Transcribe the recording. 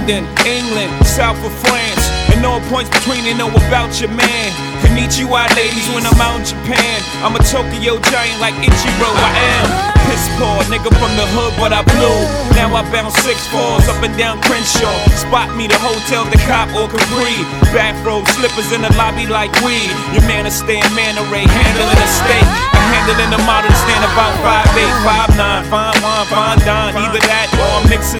London, England, south of France, and all points between, they know about your man. Konnichiwa ladies when I'm out in Japan. I'm a Tokyo giant like Ichiro, I am. Piss poor, nigga from the hood, but I blew. Now I bounce 6-4s up and down Crenshaw. Spot me the hotel, the cop or Capri. Bathrobe, slippers in the lobby like weed. Your man a stand, man array, handling a steak. I'm handling a model, stand about 5'8", 5'9", fine wine, fine dine. Either that or I'm mixing